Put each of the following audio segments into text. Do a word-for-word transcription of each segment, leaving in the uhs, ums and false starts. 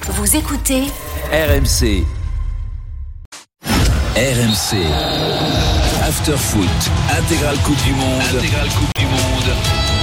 Vous écoutez R M C. R M C. After Foot. Intégrale Coupe du Monde. Intégrale Coupe du Monde.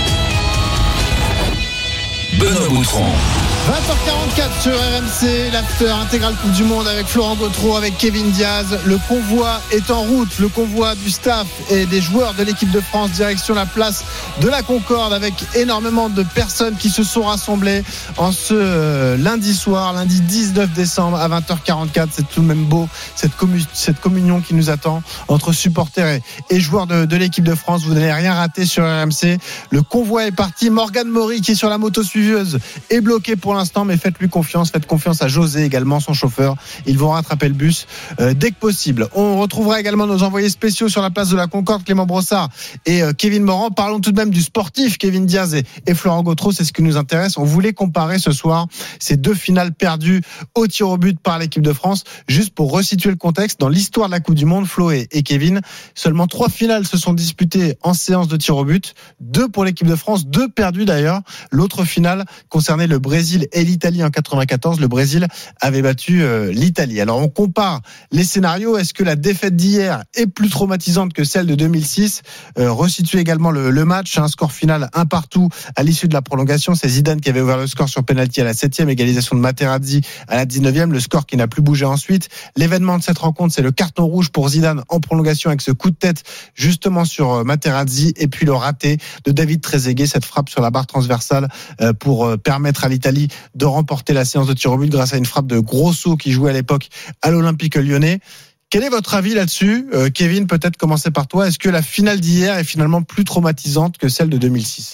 Benoît Boutron. vingt heures quarante-quatre sur R M C, l'after intégrale Coupe du Monde avec Florent Gautreau, avec Kevin Diaz. Le convoi est en route, le convoi du staff et des joueurs de l'équipe de France, direction la place de la Concorde, avec énormément de personnes qui se sont rassemblées en ce euh, lundi soir, lundi dix-neuf décembre à vingt heures quarante-quatre. C'est tout de même beau, cette, commu- cette communion qui nous attend entre supporters et, et joueurs de, de l'équipe de France. Vous n'allez rien rater sur R M C. Le convoi est parti. Morgane Maury, qui est sur la moto suiveuse, est bloqué pour l'instant, mais faites-lui confiance, faites confiance à José également, son chauffeur. Ils vont rattraper le bus euh, dès que possible. On retrouvera également nos envoyés spéciaux sur la place de la Concorde, Clément Brossard et euh, Kevin Morand. Parlons tout de même du sportif, Kevin Diaz et, et Florent Gautreau, c'est ce qui nous intéresse. On voulait comparer ce soir ces deux finales perdues au tir au but par l'équipe de France. Juste pour resituer le contexte, dans l'histoire de la Coupe du Monde, Flo et, et Kevin, seulement trois finales se sont disputées en séance de tir au but, deux pour l'équipe de France, deux perdues d'ailleurs. L'autre finale concernait le Brésil et l'Italie en quatre-vingt-quatorze. Le Brésil avait battu euh, l'Italie. Alors on compare les scénarios. Est-ce que la défaite d'hier est plus traumatisante que celle de deux mille six? euh, Resituer également le, le match, un score final un partout à l'issue de la prolongation. C'est Zidane qui avait ouvert le score sur penalty à la septième, égalisation de Materazzi à la dix-neuvième, le score qui n'a plus bougé ensuite. L'événement de cette rencontre, c'est le carton rouge pour Zidane en prolongation avec ce coup de tête justement sur Materazzi, et puis le raté de David Trezeguet, cette frappe sur la barre transversale euh, pour euh, permettre à l'Italie de remporter la séance de tir au but grâce à une frappe de Grosso qui jouait à l'époque à l'Olympique Lyonnais. Quel est votre avis là-dessus, euh, Kevin? Peut-être commencer par toi. Est-ce que la finale d'hier est finalement plus traumatisante que celle de deux mille six?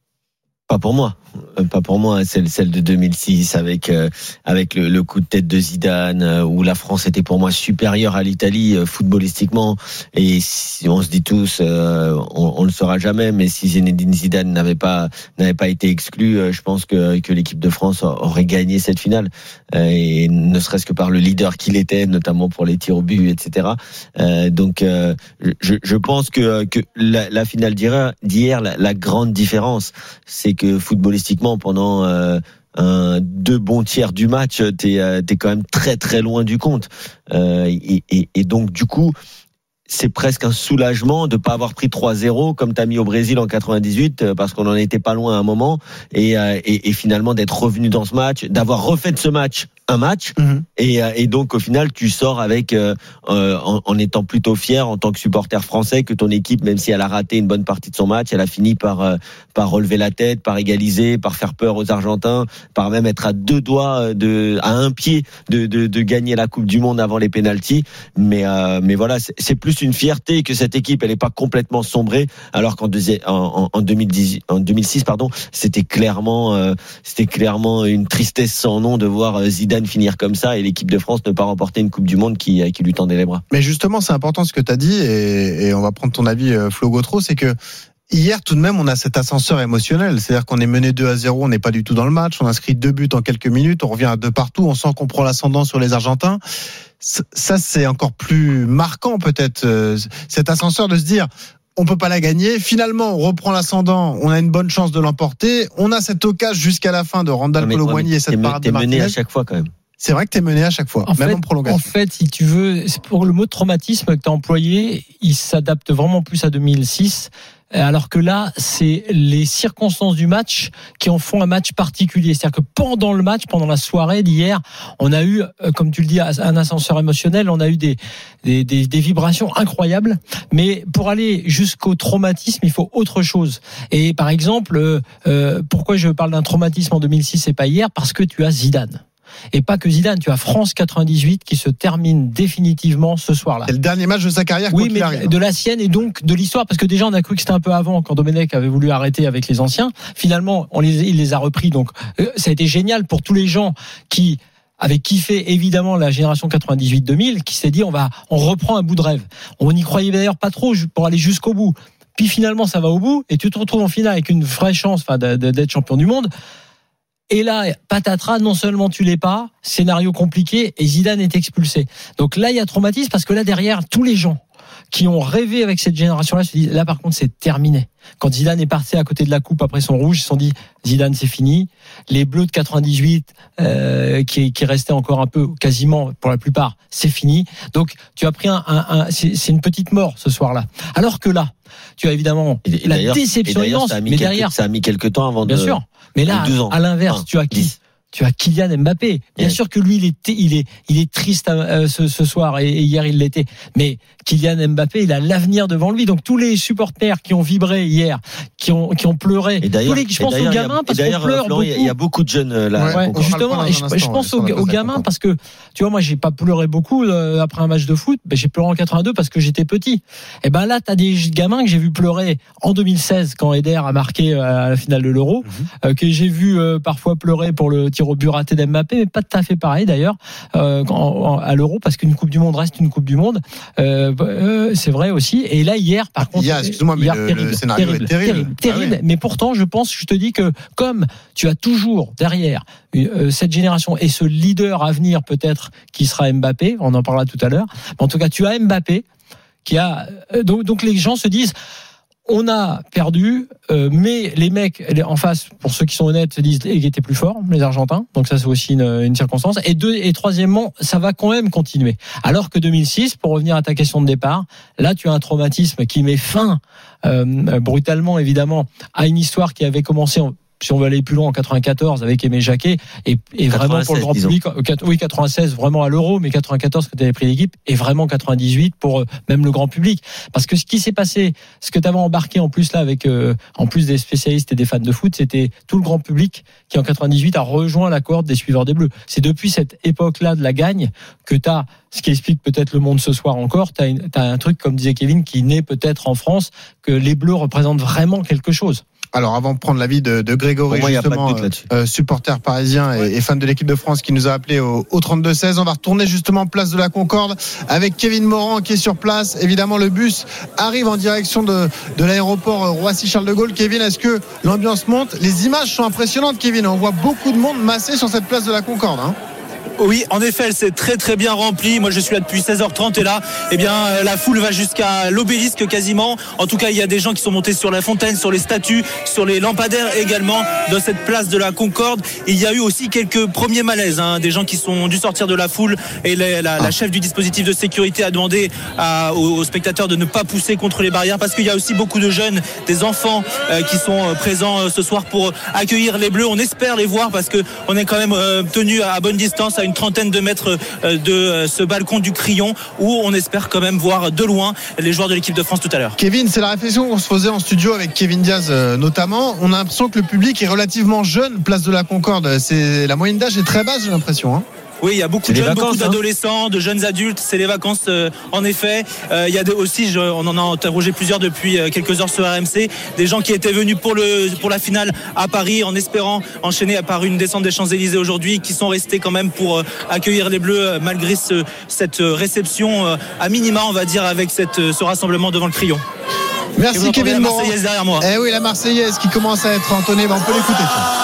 Pas pour moi, pas pour moi. Celle celle de deux mille six avec euh, avec le, le coup de tête de Zidane, euh, où la France était pour moi supérieure à l'Italie euh, footballistiquement. Et si on se dit tous, euh, on, on le saura jamais, mais si Zinedine Zidane n'avait pas n'avait pas été exclu, euh, je pense que que l'équipe de France aurait gagné cette finale. Euh, et ne serait-ce que par le leader qu'il était, notamment pour les tirs au but, et cetera. Euh, donc, euh, je, je pense que que la, la finale d'hier, d'hier la, la grande différence, c'est que footballistiquement, pendant euh, un, deux bons tiers du match, t'es, euh, t'es quand même très très loin du compte. Euh, et, et, et donc du coup, c'est presque un soulagement de pas avoir pris trois zéro comme t'as mis au Brésil en quatre-vingt-dix-huit, parce qu'on en était pas loin à un moment, et, euh, et, et finalement d'être revenu dans ce match, d'avoir refait de ce match un match, mmh. et, et donc au final tu sors avec euh, en, en étant plutôt fier en tant que supporter français que ton équipe, même si elle a raté une bonne partie de son match, elle a fini par euh, par relever la tête, par égaliser, par faire peur aux Argentins, par même être à deux doigts de à un pied de de, de gagner la Coupe du Monde avant les pénaltys. Mais euh, mais voilà, c'est, c'est plus une fierté que cette équipe elle est pas complètement sombrée, alors qu'en deuxi- en, en deux mille dix en deux mille six pardon, c'était clairement euh, c'était clairement une tristesse sans nom de voir Zidane finir comme ça et l'équipe de France ne pas remporter une Coupe du Monde qui, qui lui tendait les bras. Mais justement, c'est important ce que tu as dit, et, et on va prendre ton avis, Flo Gautreau, c'est que hier, tout de même, on a cet ascenseur émotionnel. C'est-à-dire qu'on est mené deux à zéro, on n'est pas du tout dans le match, on inscrit deux buts en quelques minutes, on revient à deux partout, on sent qu'on prend l'ascendant sur les Argentins. Ça, c'est encore plus marquant peut-être, cet ascenseur de se dire... on peut pas la gagner. Finalement, on reprend l'ascendant. On a une bonne chance de l'emporter. On a cette occasion jusqu'à la fin de Randal Kolo Muani et cette parade de Martinez. T'es mené à chaque fois quand même. C'est vrai que t'es mené à chaque fois, en même fait, en prolongation. En fait, si tu veux, c'est pour le mot de traumatisme que tu as employé, il s'adapte vraiment plus à deux mille six. Alors que là, c'est les circonstances du match qui en font un match particulier. C'est-à-dire que pendant le match, pendant la soirée d'hier, on a eu, comme tu le dis, un ascenseur émotionnel. On a eu des, des, des, des vibrations incroyables. Mais pour aller jusqu'au traumatisme, il faut autre chose. Et par exemple, euh, pourquoi je parle d'un traumatisme en deux mille six et pas hier? Parce que tu as Zidane. Et pas que Zidane, tu as France quatre-vingt-dix-huit qui se termine définitivement ce soir-là. C'est le dernier match de sa carrière. Oui, mais arrive. De la sienne et donc de l'histoire, parce que déjà on a cru que c'était un peu avant quand Domenech avait voulu arrêter avec les anciens. Finalement, on les, il les a repris, donc euh, ça a été génial pour tous les gens qui avaient kiffé évidemment la génération quatre-vingt-dix-huit deux mille, qui s'est dit on va, on reprend un bout de rêve. On n'y croyait d'ailleurs pas trop pour aller jusqu'au bout. Puis finalement ça va au bout et tu te retrouves en finale avec une vraie chance, enfin, d'être champion du monde. Et là, patatras, non seulement tu l'es pas, scénario compliqué, et Zidane est expulsé. Donc là, il y a traumatisme parce que là, derrière, tous les gens, qui ont rêvé avec cette génération-là se disent là par contre c'est terminé. Quand Zidane est parti à côté de la coupe après son rouge, ils se sont dit Zidane c'est fini. Les Bleus de quatre-vingt-dix-huit euh, qui, qui restaient encore un peu, quasiment pour la plupart, c'est fini. Donc tu as pris un, un, un c'est, c'est une petite mort ce soir-là. Alors que là, tu as évidemment et, et la déception immense, mais quelques, derrière ça a mis quelques temps avant bien de. Bien sûr, mais là à l'inverse, enfin, tu as qui dix. Tu as Kylian Mbappé. Bien oui. sûr que lui, il est, il est, il est triste euh, ce, ce soir et, et hier il l'était. Mais Kylian Mbappé, il a l'avenir devant lui. Donc tous les supporters qui ont vibré hier, qui ont, qui ont pleuré, et d'ailleurs, tous les, je pense aux gamins parce qu'on pleure Florent, beaucoup. Il y a beaucoup de jeunes là. Ouais, ouais, justement, et je, instant, je pense aux, aux gamins parce que tu vois, moi, j'ai pas pleuré beaucoup euh, après un match de foot. Ben, j'ai pleuré en quatre-vingt-deux parce que j'étais petit. Et ben là, t'as des gamins que j'ai vu pleurer en deux mille seize quand Eder a marqué à la finale de l'Euro, mm-hmm. euh, que j'ai vu euh, parfois pleurer pour le tir au but raté d'Mbappé, mais pas tout à fait pareil d'ailleurs euh, en, à l'Euro parce qu'une Coupe du Monde reste une Coupe du Monde. Euh, euh, c'est vrai aussi. Et là hier, par contre, hier, excuse-moi, mais hier, le, terrible, le scénario terrible, est terrible, terrible, terrible. Ah oui. Mais pourtant, je pense, je te dis que comme tu as toujours derrière euh, cette génération et ce leader à venir peut-être qui sera Mbappé, on en parlera tout à l'heure. Mais en tout cas, tu as Mbappé qui a euh, donc, donc les gens se disent. On a perdu, euh, mais les mecs en face, pour ceux qui sont honnêtes, se disent qu'ils étaient plus forts, les Argentins. Donc ça, c'est aussi une, une circonstance. Et deux, et troisièmement, ça va quand même continuer. Alors que deux mille six, pour revenir à ta question de départ, là, tu as un traumatisme qui met fin euh, brutalement, évidemment, à une histoire qui avait commencé en si on veut aller plus loin en quatre-vingt-quatorze avec Aimé Jacquet et, et vraiment pour le grand public, oui quatre-vingt-seize vraiment à l'Euro, mais quatre-vingt-quatorze quand tu avais pris l'équipe et vraiment quatre-vingt-dix-huit pour euh, même le grand public. Parce que ce qui s'est passé, ce que tu avais embarqué en plus là avec euh, en plus des spécialistes et des fans de foot, c'était tout le grand public qui en quatre-vingt-dix-huit a rejoint la cohorte des suiveurs des Bleus. C'est depuis cette époque-là de la gagne que tu as ce qui explique peut-être le monde ce soir encore, tu as un truc comme disait Kevin qui naît peut-être en France que les Bleus représentent vraiment quelque chose. Alors avant de prendre l'avis de, de Grégory, moi, justement, euh, supporter parisien et, et fan de l'équipe de France qui nous a appelé au, au trente-deux seize, on va retourner justement place de la Concorde avec Kevin Morand qui est sur place. Évidemment, le bus arrive en direction de, de l'aéroport Roissy-Charles de Gaulle. Kevin, est-ce que l'ambiance monte ? Les images sont impressionnantes, Kevin. On voit beaucoup de monde massé sur cette place de la Concorde. Hein. Oui, en effet, elle s'est très très bien remplie. Moi, je suis là depuis seize heures trente et là, eh bien, la foule va jusqu'à l'obélisque quasiment. En tout cas, il y a des gens qui sont montés sur la fontaine, sur les statues, sur les lampadaires également dans cette place de la Concorde. Il y a eu aussi quelques premiers malaises, hein, des gens qui sont dû sortir de la foule et la, la, la chef du dispositif de sécurité a demandé à, aux, aux spectateurs de ne pas pousser contre les barrières parce qu'il y a aussi beaucoup de jeunes, des enfants euh, qui sont présents euh, ce soir pour accueillir les Bleus. On espère les voir parce que on est quand même euh, tenu à bonne distance, à une trentaine de mètres de ce balcon du Crillon où on espère quand même voir de loin les joueurs de l'équipe de France tout à l'heure. Kevin, c'est la réflexion qu'on se faisait en studio avec Kevin Diaz notamment. On a l'impression que le public est relativement jeune, place de la Concorde. C'est, la moyenne d'âge est très basse, j'ai l'impression. Hein. Oui, il y a beaucoup c'est de jeunes, vacances, beaucoup d'adolescents, hein. de jeunes adultes. C'est les vacances, euh, en effet. Euh, il y a de, aussi, je, on en a interrogé plusieurs depuis euh, quelques heures sur R M C, des gens qui étaient venus pour le pour la finale à Paris, en espérant enchaîner par une descente des Champs-Élysées aujourd'hui, qui sont restés quand même pour euh, accueillir les Bleus euh, malgré ce, cette réception euh, à minima, on va dire, avec cette, ce rassemblement devant le Crillon. Merci Kevin la Morand. Marseillaise derrière moi. Eh oui, la Marseillaise qui commence à être entonnée. Ben, on peut l'écouter.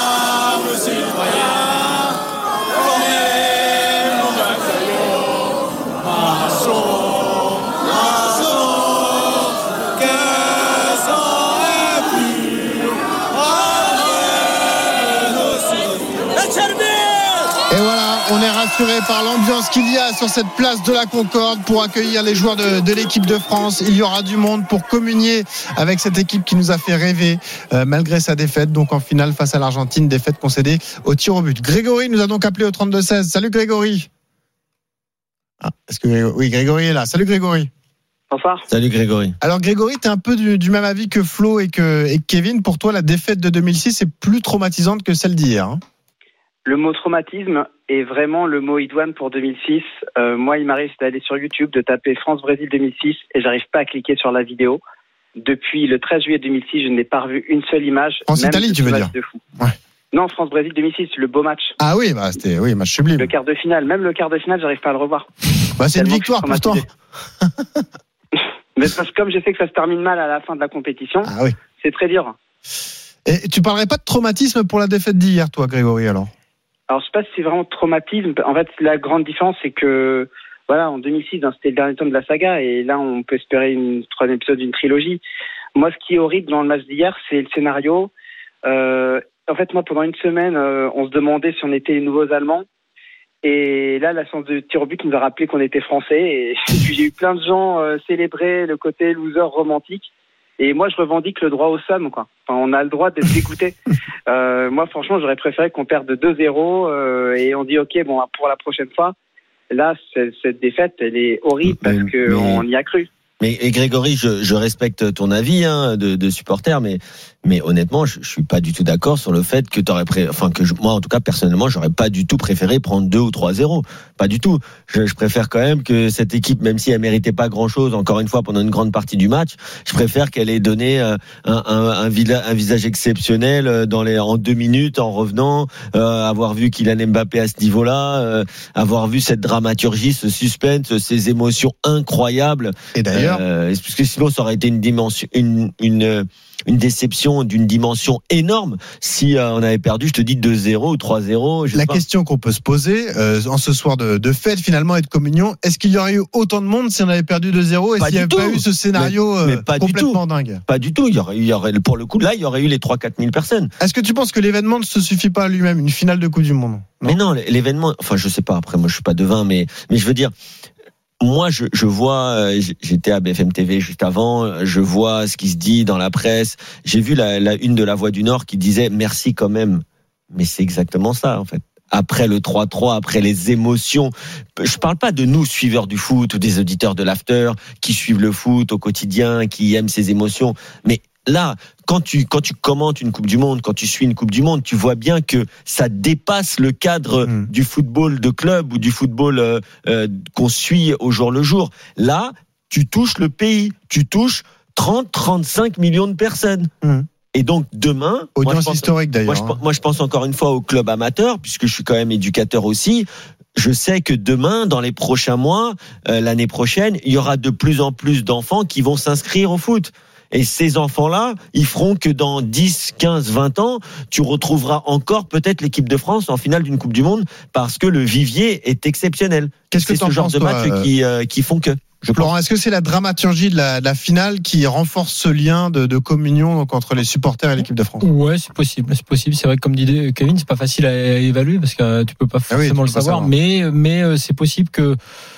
On est rassuré par l'ambiance qu'il y a sur cette place de la Concorde pour accueillir les joueurs de, de l'équipe de France. Il y aura du monde pour communier avec cette équipe qui nous a fait rêver euh, malgré sa défaite. Donc en finale face à l'Argentine, défaite concédée au tir au but. Grégory nous a donc appelé au trente-deux seize. Salut Grégory. Ah, est-ce que oui, Grégory est là. Salut Grégory. Bonsoir. Salut Grégory. Alors Grégory, tu es un peu du, du même avis que Flo et que, et que Kevin. Pour toi, la défaite de deux mille six est plus traumatisante que celle d'hier. Hein. Le mot traumatisme est vraiment le mot idoine pour deux mille six. Euh, moi, il m'arrive d'aller sur YouTube, de taper France-Brésil deux mille six et j'arrive pas à cliquer sur la vidéo. Depuis le treize juillet deux mille six, je n'ai pas revu une seule image. France-Italie, tu veux dire de fou. Ouais. Non, France-Brésil deux mille six, le beau match. Ah oui, bah c'était oui, match sublime. Le quart de finale, même le quart de finale, j'arrive pas à le revoir. Bah, c'est une victoire pour toi. Mais parce que comme je sais que ça se termine mal à la fin de la compétition, ah oui. C'est très dur. Et tu parlerais pas de traumatisme pour la défaite d'hier, toi, Grégory, alors? Alors, je sais pas si c'est vraiment traumatisme. En fait, la grande différence, c'est que voilà, en deux mille six, hein, c'était le dernier tome de la saga, et là, on peut espérer une troisième épisode d'une trilogie. Moi, ce qui est horrible dans le match d'hier, c'est le scénario. Euh, en fait, moi, pendant une semaine, euh, on se demandait si on était les nouveaux Allemands. Et là, la séance de tir au but nous a rappelé qu'on était français. Et, et puis, j'ai eu plein de gens euh, célébrer le côté loser romantique. Et moi, je revendique le droit au somme, quoi. Enfin, on a le droit d'être dégoûté. euh, moi, franchement, j'aurais préféré qu'on perde de deux zéro euh, et on dit, OK, bon, pour la prochaine fois. Là, cette, cette défaite, elle est horrible parce qu'on y a cru. Mais et Grégory, je, je respecte ton avis hein, de, de supporter, mais mais honnêtement, je, je suis pas du tout d'accord sur le fait que t'aurais pré... enfin que je, moi en tout cas personnellement, j'aurais pas du tout préféré prendre deux ou trois zéro, pas du tout. Je, je préfère quand même que cette équipe, même si elle méritait pas grand chose, encore une fois pendant une grande partie du match, je préfère qu'elle ait donné un un, un, un visage exceptionnel dans les en deux minutes en revenant, euh, avoir vu Kylian Mbappé à ce niveau-là, euh, avoir vu cette dramaturgie, ce suspense, ces émotions incroyables. Et d'ailleurs, euh, parce que sinon ça aurait été une dimension, une une une déception d'une dimension énorme si euh, on avait perdu, je te dis deux zéro ou trois zéro. La question qu'on peut se poser euh, en ce soir de, de fête finalement et de communion, est-ce qu'il y aurait eu autant de monde si on avait perdu deux zéro et s'il n'y avait pas eu ce scénario mais, mais pas complètement dingue? Pas du tout. Il y aurait, il y aurait, pour le coup, là, il y aurait eu les trois à quatre mille personnes. Est-ce que tu penses que l'événement ne se suffit pas à lui-même, une finale de Coupe du Monde? Non. Mais non, l'événement, enfin, je sais pas. Après, moi, je suis pas devin, mais mais je veux dire. Moi, je, je vois, j'étais à B F M T V juste avant, je vois ce qui se dit dans la presse. J'ai vu la, la une de La Voix du Nord qui disait merci quand même. Mais c'est exactement ça, en fait. Après le trois trois, après les émotions. Je parle pas de nous, suiveurs du foot, ou des auditeurs de l'after, qui suivent le foot au quotidien, qui aiment ces émotions. Mais là, quand tu quand tu commentes une Coupe du Monde, quand tu suis une Coupe du Monde, tu vois bien que ça dépasse le cadre mmh. du football de club ou du football euh, euh, qu'on suit au jour le jour. Là, tu touches le pays, tu touches trente à trente-cinq millions de personnes. Mmh. Et donc demain, audience moi, je pense, historique d'ailleurs. Moi je, moi je pense encore une fois au club amateur, puisque je suis quand même éducateur aussi. Je sais que demain, dans les prochains mois, euh, l'année prochaine, il y aura de plus en plus d'enfants qui vont s'inscrire au foot. Et ces enfants-là, ils feront que dans dix, quinze, vingt ans, tu retrouveras encore peut-être l'équipe de France en finale d'une Coupe du Monde parce que le vivier est exceptionnel. Qu'est-ce que c'est ce genre penses, de matchs toi, qui, euh, qui font que. Je Florent, est-ce que c'est la dramaturgie de la, de la finale qui renforce ce lien de, de communion donc, entre les supporters et l'équipe de France? Ouais, c'est possible. C'est possible. C'est vrai que comme dit Kevin, c'est pas facile à évaluer parce que tu peux pas forcément ah oui, le savoir, savoir. Mais, mais c'est possible que.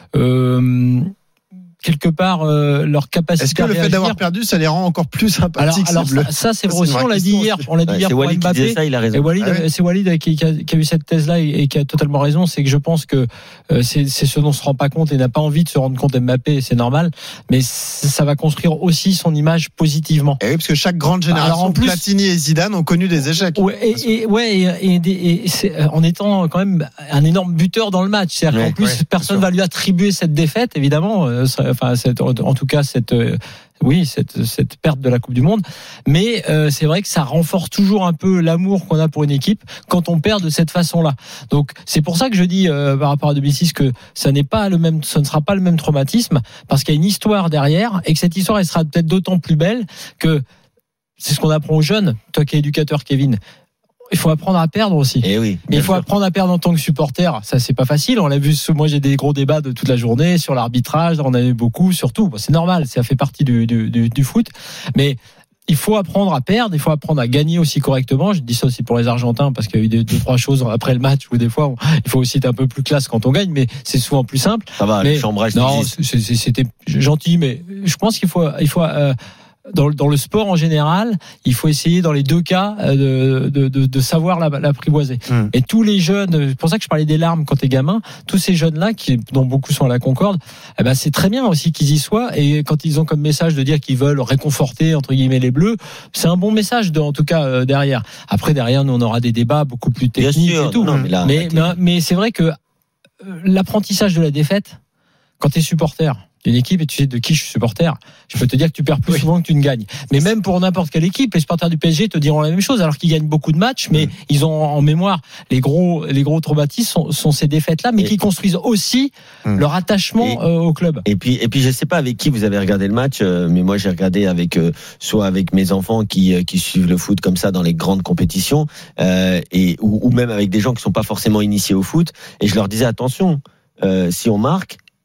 Euh, quelque part euh, leur capacité. Est-ce que le fait d'avoir perdu, ça les rend encore plus sympathiques? Alors, alors ça, ça, c'est vrai aussi. On l'a dit hier. On l'a dit ouais, hier pour Walid Mbappé. Qui ça, il a raison. Et Walid, ah oui. c'est Walid qui, qui, a, qui a eu cette thèse-là et, et qui a totalement raison. C'est que je pense que euh, c'est, c'est ce dont on se rend pas compte et n'a pas envie de se rendre compte Mbappé. C'est normal, mais ça va construire aussi son image positivement. Et oui, parce que chaque grande génération, en plus, Platini et Zidane ont connu des échecs. Ouais, et, et ouais, et, et, et, et c'est, en étant quand même un énorme buteur dans le match. C'est-à-dire ouais, qu'en plus, ouais, personne va lui attribuer cette défaite, évidemment. Euh, ça, enfin, cette, en tout cas cette euh, oui cette cette perte de la Coupe du Monde, mais euh, c'est vrai que ça renforce toujours un peu l'amour qu'on a pour une équipe quand on perd de cette façon-là. Donc c'est pour ça que je dis euh, par rapport à deux mille six que ça n'est pas le même, ça ne sera pas le même traumatisme parce qu'il y a une histoire derrière et que cette histoire elle sera peut-être d'autant plus belle que c'est ce qu'on apprend aux jeunes. Toi qui es éducateur, Kevin. Il faut apprendre à perdre aussi. Et oui. Mais il faut sûr. apprendre à perdre en tant que supporter. Ça, c'est pas facile. On l'a vu. Moi, j'ai des gros débats de toute la journée sur l'arbitrage. On en a eu beaucoup, surtout. Bon, c'est normal. Ça fait partie du, du, du, du foot. Mais il faut apprendre à perdre. Il faut apprendre à gagner aussi correctement. Je dis ça aussi pour les Argentins parce qu'il y a eu deux, deux trois choses après le match où des fois, on, il faut aussi être un peu plus classe quand on gagne. Mais c'est souvent plus simple. Ça va. Mais, les chambrages. Non, c'est, c'était gentil, mais je pense qu'il faut, il faut. Euh, Dans, dans le sport en général, il faut essayer dans les deux cas de, de, de, de savoir l'apprivoiser. Mmh. Et tous les jeunes, c'est pour ça que je parlais des larmes quand t'es gamin, tous ces jeunes-là, qui, dont beaucoup sont à la Concorde, eh ben c'est très bien aussi qu'ils y soient. Et quand ils ont comme message de dire qu'ils veulent réconforter entre guillemets les Bleus, c'est un bon message de, en tout cas euh, derrière. Après derrière, nous on aura des débats beaucoup plus techniques sûr, et tout. Non, mais, là, mais, mais, mais c'est vrai que euh, l'apprentissage de la défaite, quand t'es supporter d'une équipe et tu sais de qui je suis supporter, je peux te dire que tu perds plus oui. souvent que tu ne gagnes. Mais même pour n'importe quelle équipe, les supporters du P S G te diront la même chose, alors qu'ils gagnent beaucoup de matchs, mais mmh. ils ont en mémoire les gros, les gros traumatismes sont, sont ces défaites-là, mais et qui construisent aussi mmh. leur attachement et, euh, au club. Et puis, et puis, je sais pas avec qui vous avez regardé le match, euh, mais moi j'ai regardé avec euh, soit avec mes enfants qui euh, qui suivent le foot comme ça dans les grandes compétitions, euh, et ou, ou même avec des gens qui sont pas forcément initiés au foot, et je leur disais attention, euh, si on marque.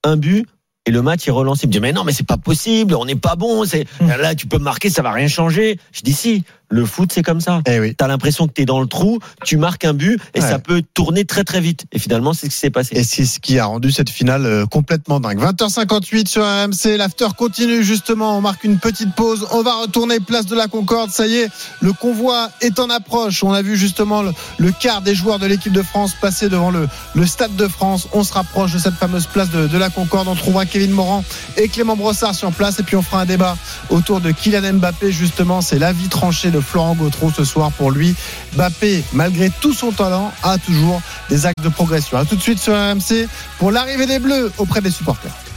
un but. Et le match est relancé. Il me dit mais non mais c'est pas possible, on n'est pas bon. C'est là tu peux marquer, ça va rien changer. Je dis si. Le foot, c'est comme ça. Eh oui. T'as l'impression que t'es dans le trou, tu marques un but et ouais. ça peut tourner très très vite. Et finalement, c'est ce qui s'est passé. Et c'est ce qui a rendu cette finale euh, complètement dingue. vingt heures cinquante-huit sur R M C. L'after continue justement. On marque une petite pause. On va retourner place de la Concorde. Ça y est, le convoi est en approche. On a vu justement le, le quart des joueurs de l'équipe de France passer devant le, le Stade de France. On se rapproche de cette fameuse place de, de la Concorde. On trouvera Kevin Morand et Clément Brossard sur place. Et puis on fera un débat autour de Kylian Mbappé. Justement, c'est l'avis tranché de Florent Gautreau ce soir pour lui. Mbappé, malgré tout son talent, a toujours des axes de progression. A tout de suite sur R M C pour l'arrivée des Bleus auprès des supporters.